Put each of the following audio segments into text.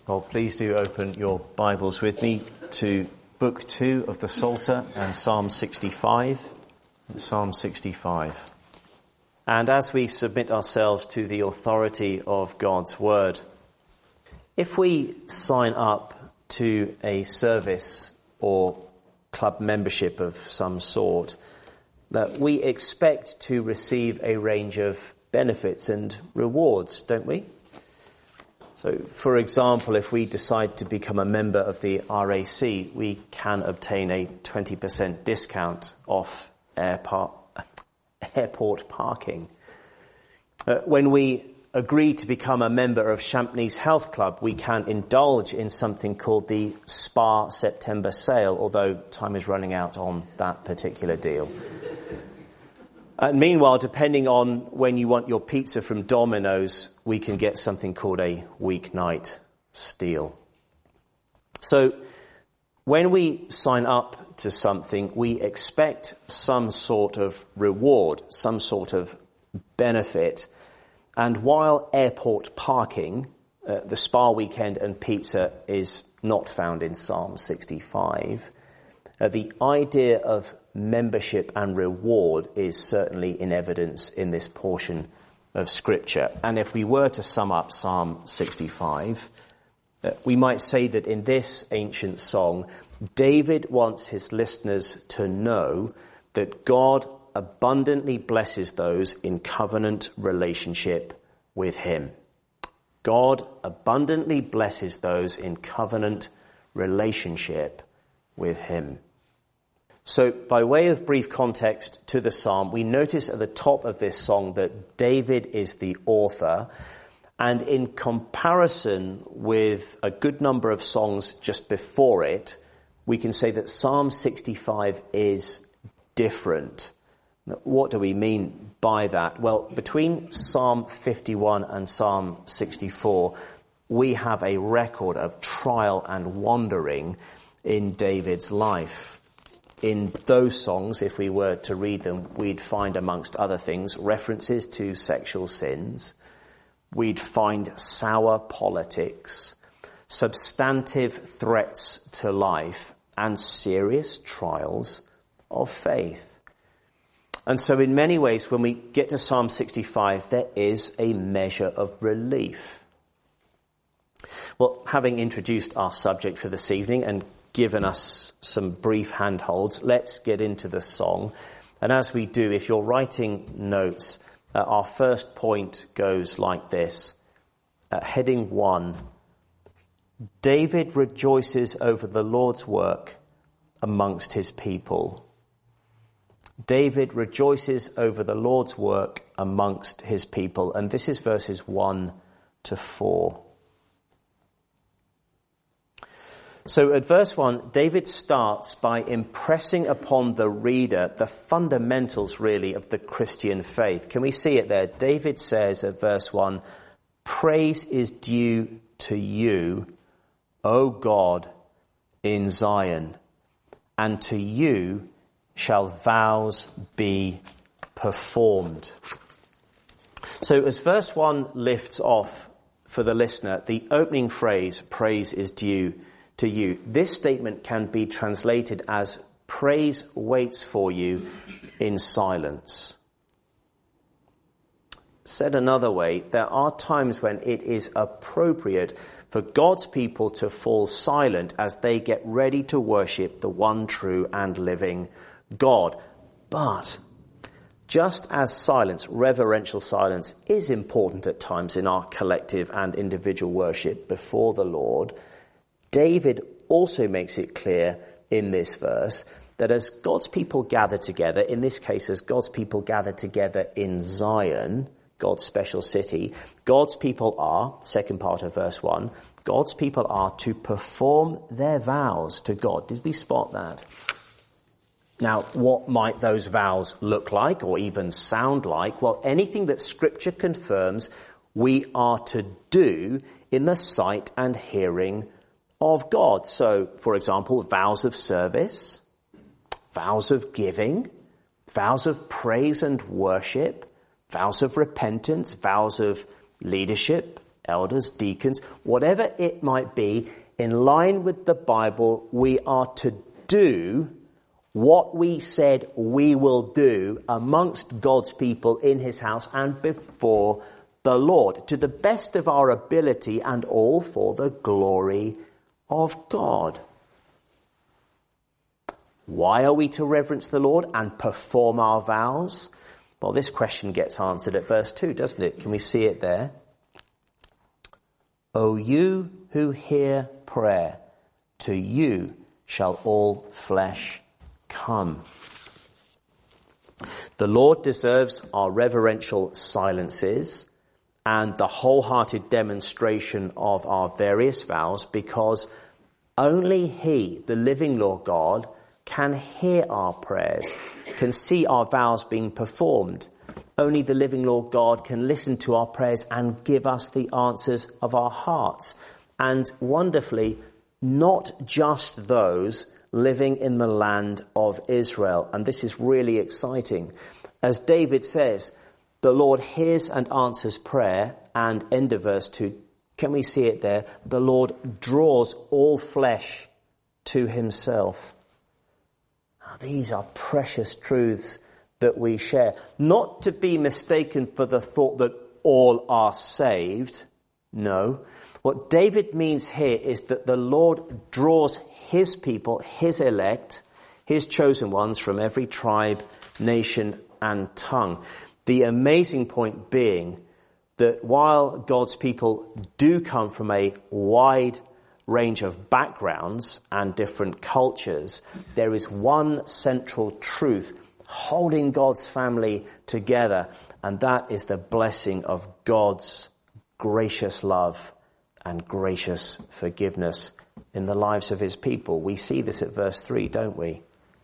Well, please do open your Bibles with me to Book 2 of the Psalter and Psalm 65. Psalm 65. And as we submit ourselves to the authority of God's Word, if we sign up to a service or club membership of some sort, that we expect to receive a range of benefits and rewards, don't we? So, for example, if we decide to become a member of the RAC, we can obtain a 20% discount off airport parking. When we agree to become a member of Champneys Health Club, we can indulge in something called the Spa September sale, although time is running out on that particular deal. And meanwhile, depending on when you want your pizza from Domino's, we can get something called a weeknight steal. So when we sign up to something, we expect some sort of reward, some sort of benefit. And while airport parking, the spa weekend and pizza is not found in Psalm 65, the idea of membership and reward is certainly in evidence in this portion of Scripture. And if we were to sum up Psalm 65, we might say that in this ancient song, David wants his listeners to know that God abundantly blesses those in covenant relationship with him. God abundantly blesses those in covenant relationship with him. So, by way of brief context to the psalm, we notice at the top of this song that David is the author, and in comparison with a good number of songs just before it, we can say that Psalm 65 is different. What do we mean by that? Well, between Psalm 51 and Psalm 64, we have a record of trial and wandering in David's life. In those songs, if we were to read them, we'd find, amongst other things, references to sexual sins. We'd find sour politics, substantive threats to life, and serious trials of faith. And so in many ways, when we get to Psalm 65, there is a measure of relief. Well, having introduced our subject for this evening and given us some brief handholds, let's get into the song. And as we do, if you're writing notes, our first point goes like this. Heading 1, David rejoices over the Lord's work amongst his people. David rejoices over the Lord's work amongst his people. And this is verses 1 to 4. So at verse 1, David starts by impressing upon the reader the fundamentals, really, of the Christian faith. Can we see it there? David says at verse 1, "Praise is due to you, O God, in Zion, and to you shall vows be performed." So as verse 1 lifts off for the listener, the opening phrase, "Praise is due to you," this statement can be translated as praise waits for you in silence. Said another way, there are times when it is appropriate for God's people to fall silent as they get ready to worship the one true and living God. But just as silence, reverential silence, is important at times in our collective and individual worship before the Lord, David also makes it clear in this verse that as God's people gather together, in this case as God's people gather together in Zion, God's special city, God's people are, second part of verse 1, God's people are to perform their vows to God. Did we spot that? Now, what might those vows look like or even sound like? Well, anything that Scripture confirms we are to do in the sight and hearing of God. So, for example, vows of service, vows of giving, vows of praise and worship, vows of repentance, vows of leadership, elders, deacons, whatever it might be, in line with the Bible, we are to do what we said we will do amongst God's people in his house and before the Lord, to the best of our ability and all for the glory of God. Why are we to reverence the Lord and perform our vows? Well, this question gets answered at verse 2, doesn't it? Can we see it there? O you who hear prayer, to you shall all flesh come. The Lord deserves our reverential silences and the wholehearted demonstration of our various vows, because only he, the living Lord God, can hear our prayers, can see our vows being performed. Only the living Lord God can listen to our prayers and give us the answers of our hearts. And wonderfully, not just those living in the land of Israel. And this is really exciting. As David says, the Lord hears and answers prayer, and end of verse 2, can we see it there? The Lord draws all flesh to himself. Now, these are precious truths that we share. Not to be mistaken for the thought that all are saved. No. What David means here is that the Lord draws his people, his elect, his chosen ones from every tribe, nation, and tongue. The amazing point being that while God's people do come from a wide range of backgrounds and different cultures, there is one central truth holding God's family together, and that is the blessing of God's gracious love and gracious forgiveness in the lives of his people. We see this at verse 3, don't we?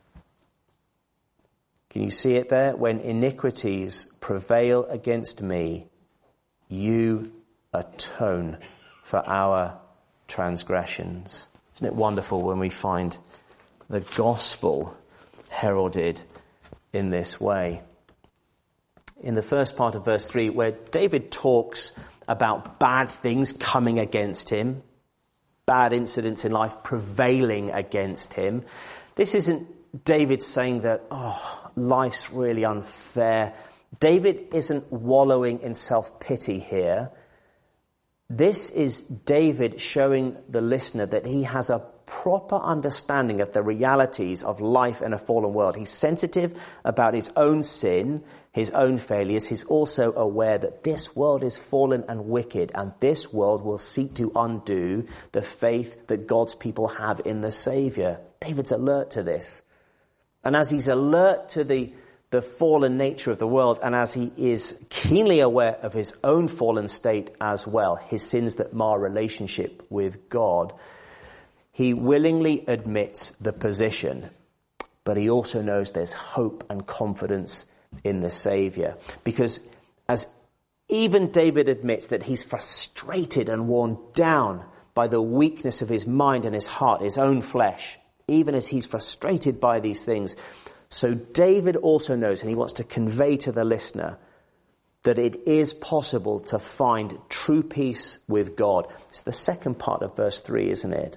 Can you see it there? When iniquities prevail against me, you atone for our transgressions. Isn't it wonderful when we find the gospel heralded in this way? In the first part of verse 3, where David talks about bad things coming against him, bad incidents in life prevailing against him, this isn't David saying that, life's really unfair. David isn't wallowing in self-pity here. This is David showing the listener that he has a proper understanding of the realities of life in a fallen world. He's sensitive about his own sin, his own failures. He's also aware that this world is fallen and wicked, and this world will seek to undo the faith that God's people have in the Saviour. David's alert to this. And as he's alert to the fallen nature of the world, and as he is keenly aware of his own fallen state as well, his sins that mar relationship with God, he willingly admits the position, but he also knows there's hope and confidence in the Saviour. Because as even David admits that he's frustrated and worn down by the weakness of his mind and his heart, his own flesh, even as he's frustrated by these things, so David also knows, and he wants to convey to the listener, that it is possible to find true peace with God. It's the second part of verse 3, isn't it?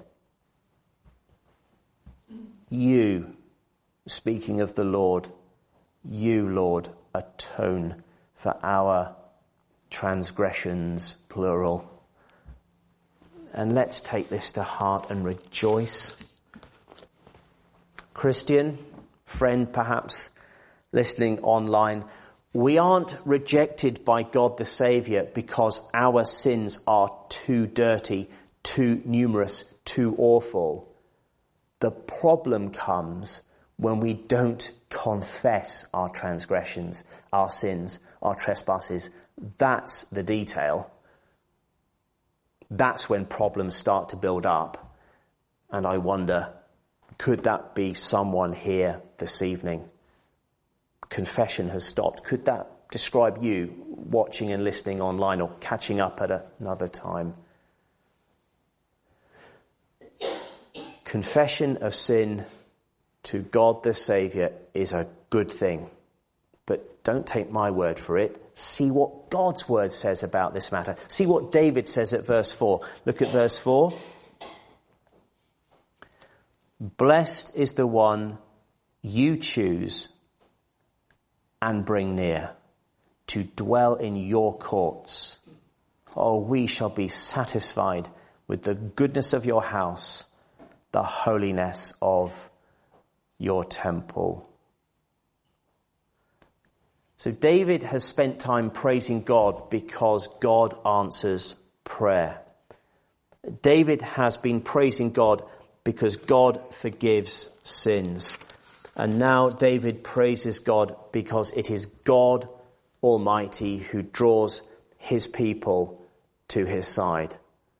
You, speaking of the Lord, you, Lord, atone for our transgressions, plural. And let's take this to heart and rejoice. Christian, friend perhaps, listening online, we aren't rejected by God the Saviour because our sins are too dirty, too numerous, too awful. The problem comes when we don't confess our transgressions, our sins, our trespasses. That's the detail. That's when problems start to build up. And I wonder, could that be someone here this evening? Confession has stopped. Could that describe you watching and listening online or catching up at another time? Confession of sin to God the Saviour is a good thing. But don't take my word for it. See what God's word says about this matter. See what David says at verse 4. Look at verse 4. Blessed is the one you choose and bring near to dwell in your courts. Oh, we shall be satisfied with the goodness of your house, the holiness of your temple. So David has spent time praising God because God answers prayer. David has been praising God because God forgives sins. And now David praises God because it is God Almighty who draws his people to his side.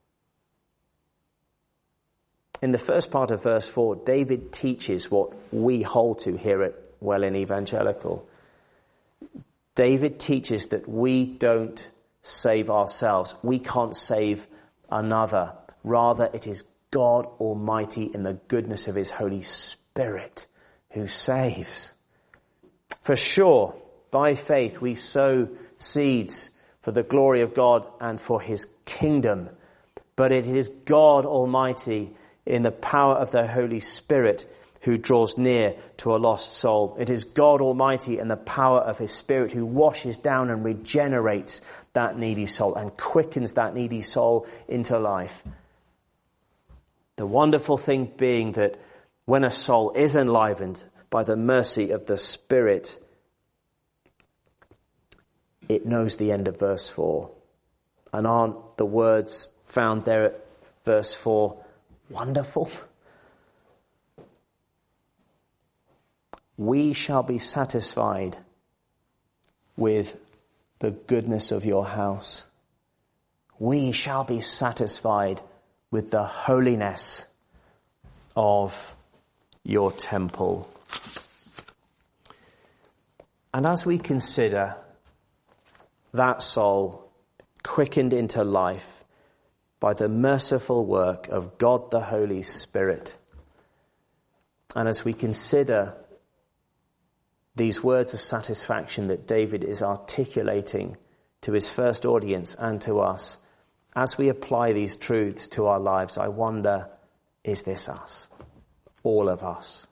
In the first part of verse 4, David teaches what we hold to here at Welwyn Evangelical. David teaches that we don't save ourselves. We can't save another. Rather, it is God Almighty in the goodness of his Holy Spirit who saves. For sure, by faith, we sow seeds for the glory of God and for his kingdom. But it is God Almighty in the power of the Holy Spirit who draws near to a lost soul. It is God Almighty in the power of his Spirit who washes down and regenerates that needy soul and quickens that needy soul into life. The wonderful thing being that when a soul is enlivened by the mercy of the Spirit, it knows the end of verse 4. And aren't the words found there at verse 4 wonderful? We shall be satisfied with the goodness of your house. We shall be satisfied with the holiness of your temple. And as we consider that soul quickened into life by the merciful work of God the Holy Spirit, and as we consider these words of satisfaction that David is articulating to his first audience and to us, as we apply these truths to our lives, I wonder, is this us? All of us.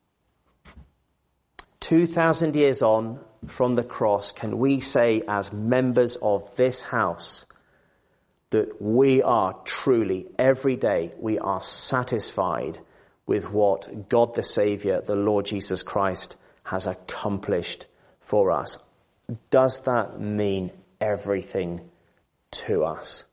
2,000 years on from the cross, can we say as members of this house that we are truly, every day, we are satisfied with what God the Saviour, the Lord Jesus Christ, has accomplished for us? Does that mean everything to us?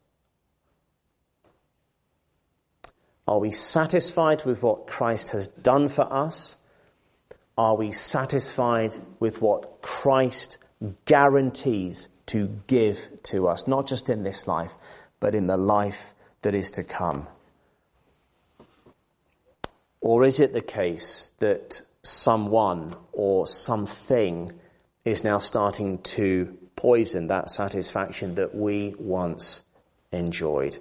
Are we satisfied with what Christ has done for us? Are we satisfied with what Christ guarantees to give to us, not just in this life, but in the life that is to come? Or is it the case that someone or something is now starting to poison that satisfaction that we once enjoyed?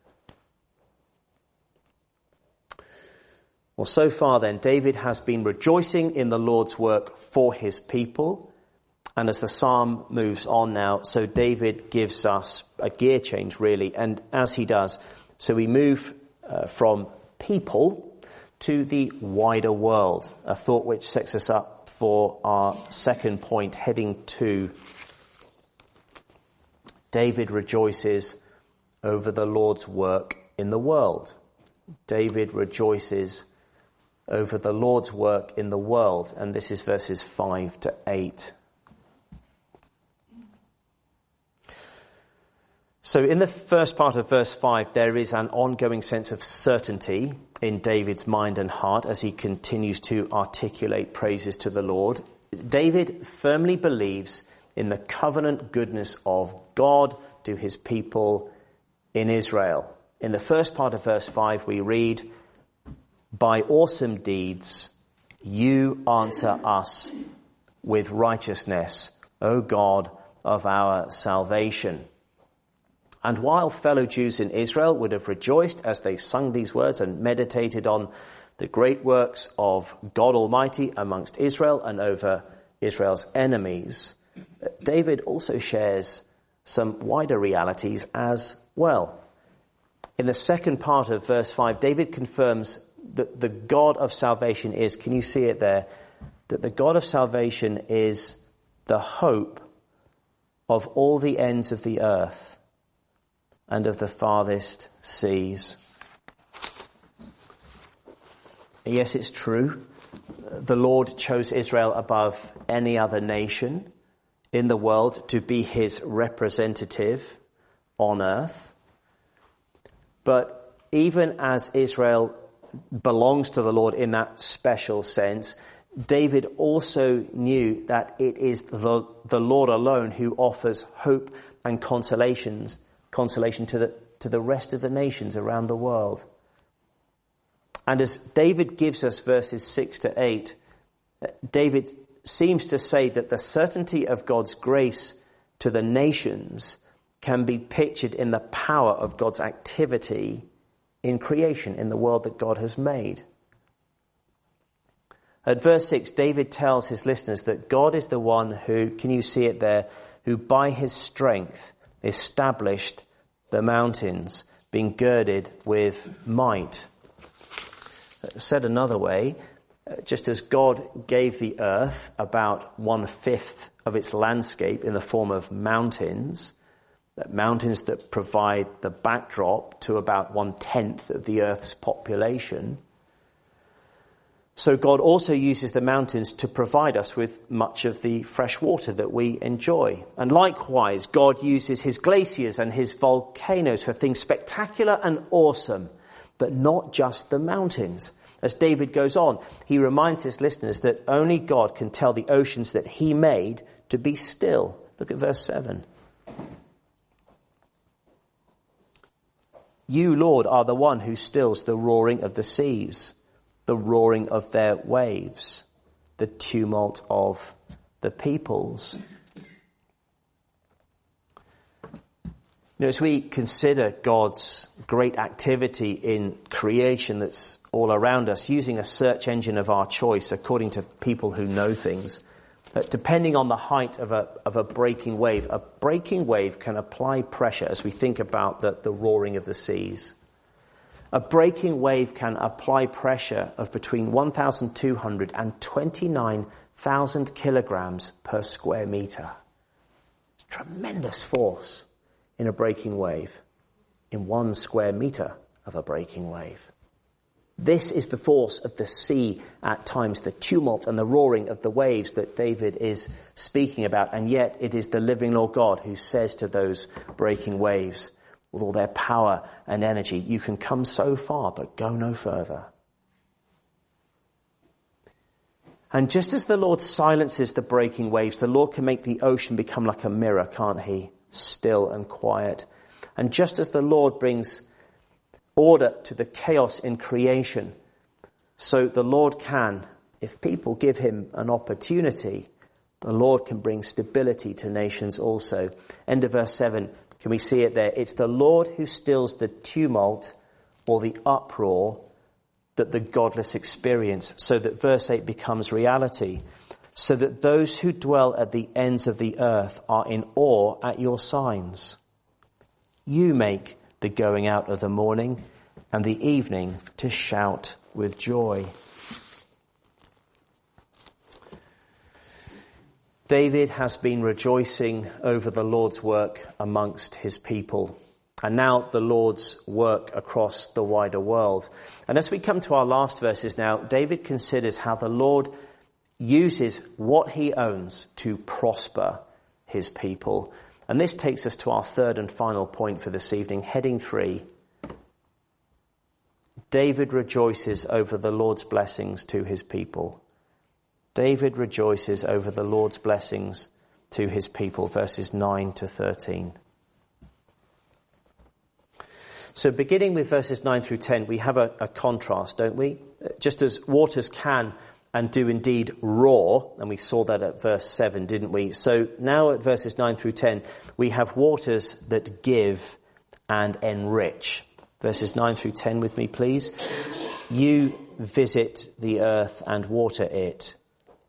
Well, so far then, David has been rejoicing in the Lord's work for his people. And as the psalm moves on now, so David gives us a gear change, really. And as he does, so we move from people to the wider world, a thought which sets us up for our second point, heading 2. David rejoices over the Lord's work in the world. David rejoices over the Lord's work in the world. And this is verses 5 to 8. So in the first part of verse 5, there is an ongoing sense of certainty in David's mind and heart as he continues to articulate praises to the Lord. David firmly believes in the covenant goodness of God to his people in Israel. In the first part of verse 5, we read, "By awesome deeds you answer us with righteousness, O God of our salvation." And while fellow Jews in Israel would have rejoiced as they sung these words and meditated on the great works of God Almighty amongst Israel and over Israel's enemies, David also shares some wider realities as well. In the second part of verse 5, David confirms that the God of salvation is, can you see it there? That the God of salvation is the hope of all the ends of the earth and of the farthest seas. Yes, it's true. The Lord chose Israel above any other nation in the world to be his representative on earth. But even as Israel belongs to the Lord in that special sense, David also knew that it is the Lord alone who offers hope and consolation to the rest of the nations around the world. And as David gives us verses 6 to 8, David seems to say that the certainty of God's grace to the nations can be pictured in the power of God's activity in creation, in the world that God has made. At verse 6, David tells his listeners that God is the one who, can you see it there, who by his strength established the mountains, being girded with might. Said another way, just as God gave the earth about 1/5 of its landscape in the form of mountains that provide the backdrop to about 1/10 of the earth's population, so God also uses the mountains to provide us with much of the fresh water that we enjoy. And likewise, God uses his glaciers and his volcanoes for things spectacular and awesome, but not just the mountains. As David goes on, he reminds his listeners that only God can tell the oceans that he made to be still. Look at verse 7. You, Lord, are the one who stills the roaring of the seas, the roaring of their waves, the tumult of the peoples. As we consider God's great activity in creation that's all around us, using a search engine of our choice according to people who know things, depending on the height of a breaking wave can apply pressure as we think about the roaring of the seas. A breaking wave can apply pressure of between 1,200 and 29,000 kilograms per square meter. It's tremendous force in a breaking wave, in 1 square meter of a breaking wave. This is the force of the sea at times, the tumult and the roaring of the waves that David is speaking about. And yet it is the living Lord God who says to those breaking waves, with all their power and energy, you can come so far, but go no further. And just as the Lord silences the breaking waves, the Lord can make the ocean become like a mirror, can't he? Still and quiet. And just as the Lord brings order to the chaos in creation, so the Lord can, if people give him an opportunity, the Lord can bring stability to nations also. End of verse 7. Can we see it there? It's the Lord who stills the tumult or the uproar that the godless experience, so that verse 8 becomes reality, so that those who dwell at the ends of the earth are in awe at your signs. You make the going out of the morning and the evening to shout with joy. David has been rejoicing over the Lord's work amongst his people, and now the Lord's work across the wider world. And as we come to our last verses now, David considers how the Lord uses what he owns to prosper his people. And this takes us to our third and final point for this evening, heading 3. David rejoices over the Lord's blessings to his people. David rejoices over the Lord's blessings to his people, verses 9 to 13. So beginning with verses 9 through 10, we have a contrast, don't we? Just as waters can and do indeed roar, and we saw that at verse 7, didn't we? So now at verses 9 through 10, we have waters that give and enrich. Verses 9 through 10 with me, please. You visit the earth and water it.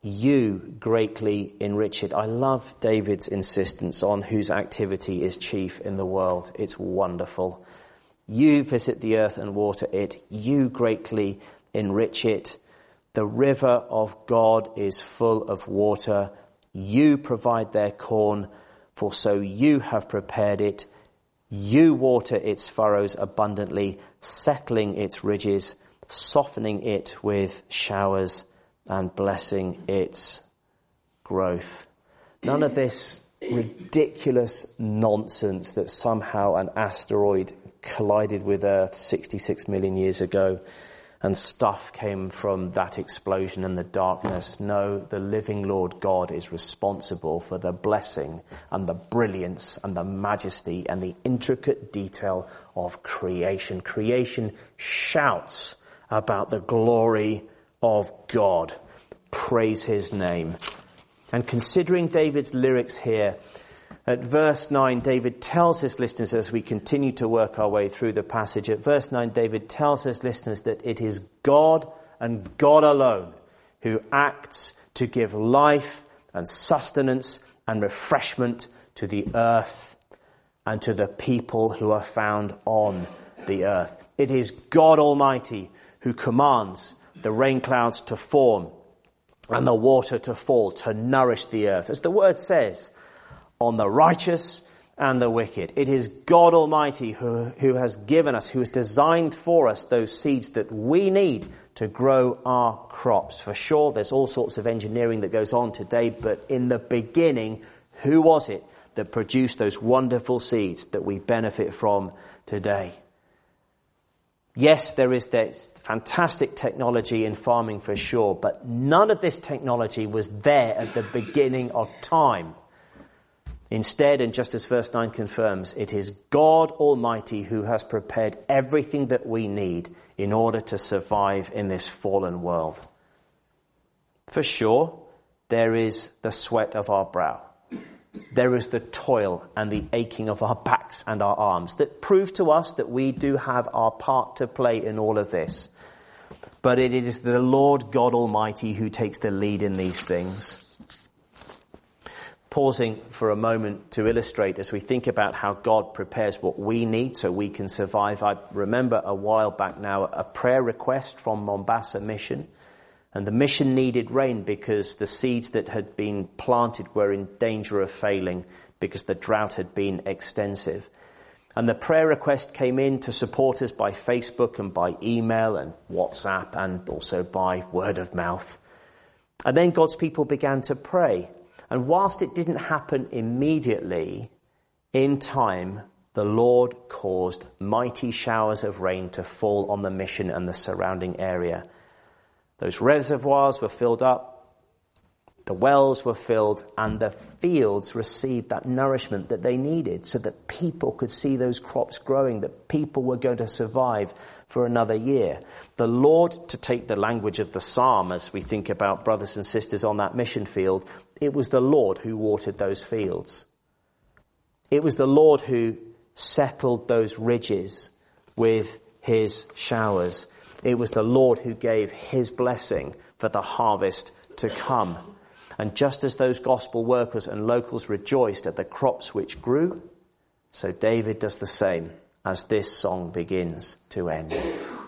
you greatly enrich it. I love David's insistence on whose activity is chief in the world. It's wonderful. You visit the earth and water it. You greatly enrich it. The river of God is full of water. You provide their corn, for so you have prepared it. You water its furrows abundantly, settling its ridges, softening it with showers, and blessing its growth. None of this ridiculous nonsense that somehow an asteroid collided with Earth 66 million years ago and stuff came from that explosion and the darkness. No, the living Lord God is responsible for the blessing and the brilliance and the majesty and the intricate detail of creation. Creation shouts about the glory of God. Praise his name. And considering David's lyrics here, at verse 9, David tells his listeners, as we continue to work our way through the passage, at verse 9, David tells his listeners that it is God and God alone who acts to give life and sustenance and refreshment to the earth and to the people who are found on the earth. It is God Almighty who commands the rain clouds to form and the water to fall to nourish the earth. As the word says, on the righteous and the wicked. It is God Almighty who has given us, who has designed for us those seeds that we need to grow our crops. For sure, there's all sorts of engineering that goes on today, but in the beginning, who was it that produced those wonderful seeds that we benefit from today? Yes, there is this fantastic technology in farming for sure, but none of this technology was there at the beginning of time. Instead, and just as verse 9 confirms, it is God Almighty who has prepared everything that we need in order to survive in this fallen world. For sure, there is the sweat of our brow. There is the toil and the aching of our backs and our arms that prove to us that we do have our part to play in all of this. But it is the Lord God Almighty who takes the lead in these things. Pausing for a moment to illustrate as we think about how God prepares what we need so we can survive. I remember a while back now a prayer request from Mombasa Mission, and the mission needed rain because the seeds that had been planted were in danger of failing because the drought had been extensive. And the prayer request came in to supporters by Facebook and by email and WhatsApp and also by word of mouth. And then God's people began to pray. And whilst it didn't happen immediately, in time, the Lord caused mighty showers of rain to fall on the mission and the surrounding area. Those reservoirs were filled up, the wells were filled, and the fields received that nourishment that they needed so that people could see those crops growing, that people were going to survive for another year. The Lord, to take the language of the psalm as we think about brothers and sisters on that mission field, it was the Lord who watered those fields. It was the Lord who settled those ridges with his showers. It was the Lord who gave his blessing for the harvest to come. And just as those gospel workers and locals rejoiced at the crops which grew, so David does the same as this song begins to end.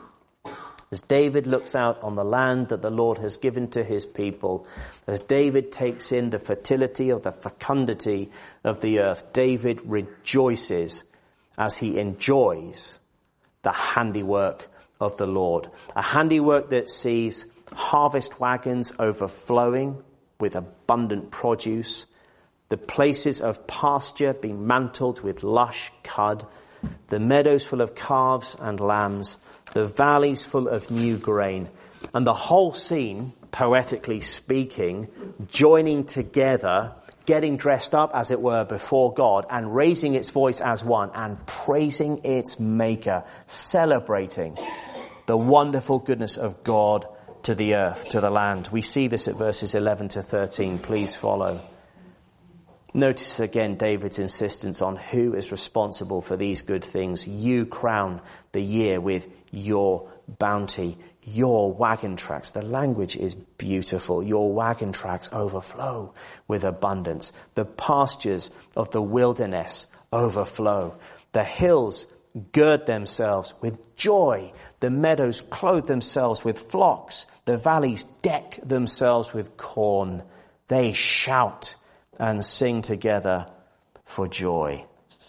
As David looks out on the land that the Lord has given to his people, as David takes in the fertility of the fecundity of the earth, David rejoices as he enjoys the handiwork of the Lord. A handiwork that sees harvest wagons overflowing with abundant produce, the places of pasture being mantled with lush cud, the meadows full of calves and lambs, the valleys full of new grain, and the whole scene, poetically speaking, joining together, getting dressed up, as it were, before God, and raising its voice as one, and praising its Maker, celebrating the wonderful goodness of God to the earth, to the land. We see this at verses 11 to 13. Please follow. Notice again David's insistence on who is responsible for these good things. You crown the year with your bounty, your wagon tracks. The language is beautiful. Your wagon tracks overflow with abundance. The pastures of the wilderness overflow. The hills gird themselves with joy. The meadows clothe themselves with flocks. The valleys deck themselves with corn. They shout and sing together for joy.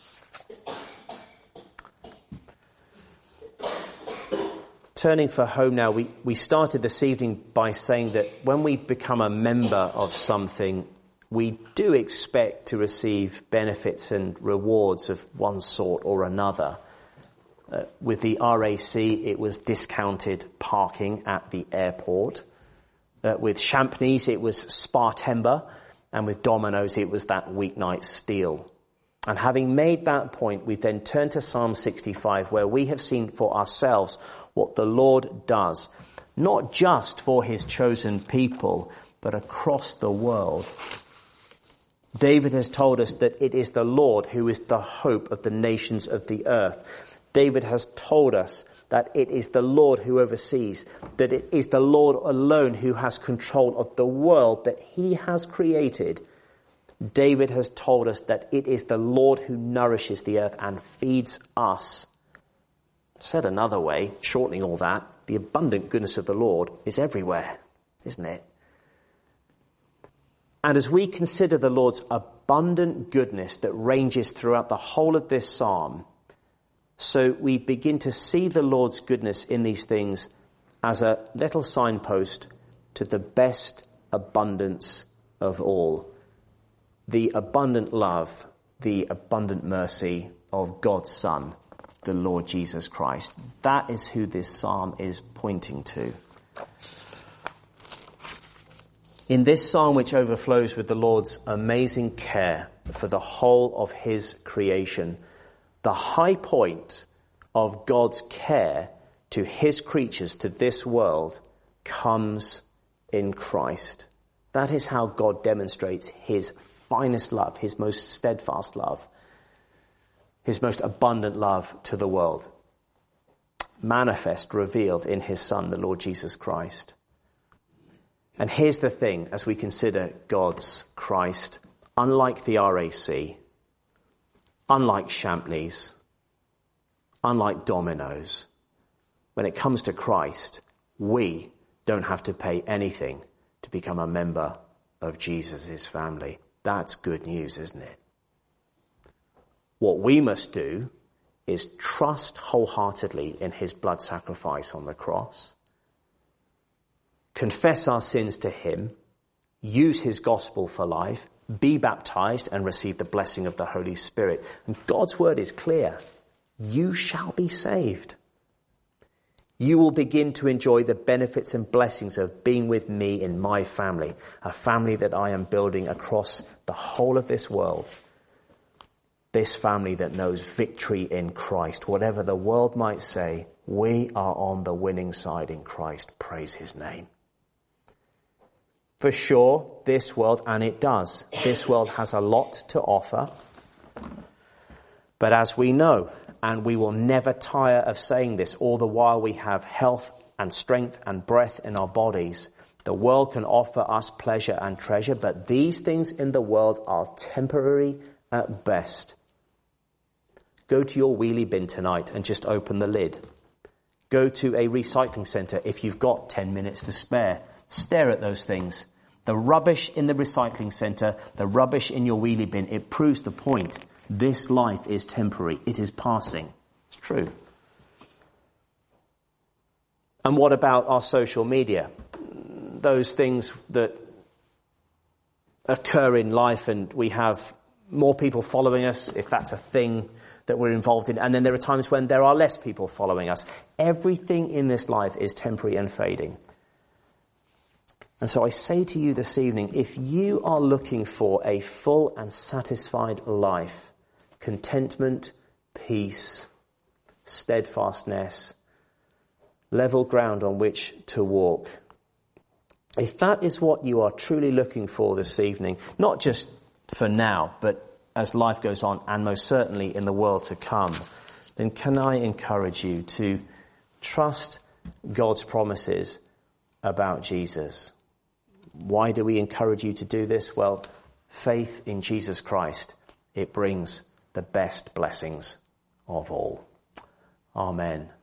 Turning for home now, we started this evening by saying that when we become a member of something, we do expect to receive benefits and rewards of one sort or another. With the RAC, it was discounted parking at the airport. With Champneys, it was Spa-Timber. And with Domino's, it was that weeknight steal. And having made that point, we then turn to Psalm 65, where we have seen for ourselves what the Lord does, not just for his chosen people, but across the world. David has told us that it is the Lord who is the hope of the nations of the earth. David has told us that it is the Lord who oversees, that it is the Lord alone who has control of the world that he has created. David has told us that it is the Lord who nourishes the earth and feeds us. Said another way, shortening all that, the abundant goodness of the Lord is everywhere, isn't it? And as we consider the Lord's abundant goodness that ranges throughout the whole of this psalm, so we begin to see the Lord's goodness in these things as a little signpost to the best abundance of all. The abundant love, the abundant mercy of God's Son, the Lord Jesus Christ. That is who this psalm is pointing to. In this psalm, which overflows with the Lord's amazing care for the whole of his creation, the high point of God's care to his creatures, to this world, comes in Christ. That is how God demonstrates his finest love, his most steadfast love, his most abundant love to the world, manifest, revealed in his Son, the Lord Jesus Christ. And here's the thing, as we consider God's Christ, unlike the RAC, unlike Champneys, unlike Domino's, when it comes to Christ, we don't have to pay anything to become a member of Jesus' family. That's good news, isn't it? What we must do is trust wholeheartedly in his blood sacrifice on the cross, confess our sins to him, use his gospel for life, be baptized and receive the blessing of the Holy Spirit. And God's word is clear. You shall be saved. You will begin to enjoy the benefits and blessings of being with me in my family, a family that I am building across the whole of this world. This family that knows victory in Christ. Whatever the world might say, we are on the winning side in Christ. Praise his name. For sure, this world, and it does, this world has a lot to offer. But as we know, and we will never tire of saying this, all the while we have health and strength and breath in our bodies, the world can offer us pleasure and treasure, but these things in the world are temporary at best. Go to your wheelie bin tonight and just open the lid. Go to a recycling centre if you've got 10 minutes to spare. Stare at those things. The rubbish in the recycling centre, the rubbish in your wheelie bin, it proves the point. This life is temporary. It is passing. It's true. And what about our social media? Those things that occur in life and we have more people following us, if that's a thing that we're involved in. And then there are times when there are less people following us. Everything in this life is temporary and fading. And so I say to you this evening, if you are looking for a full and satisfied life, contentment, peace, steadfastness, level ground on which to walk, if that is what you are truly looking for this evening, not just for now, but as life goes on, and most certainly in the world to come, then can I encourage you to trust God's promises about Jesus? Why do we encourage you to do this? Well, faith in Jesus Christ, it brings the best blessings of all. Amen.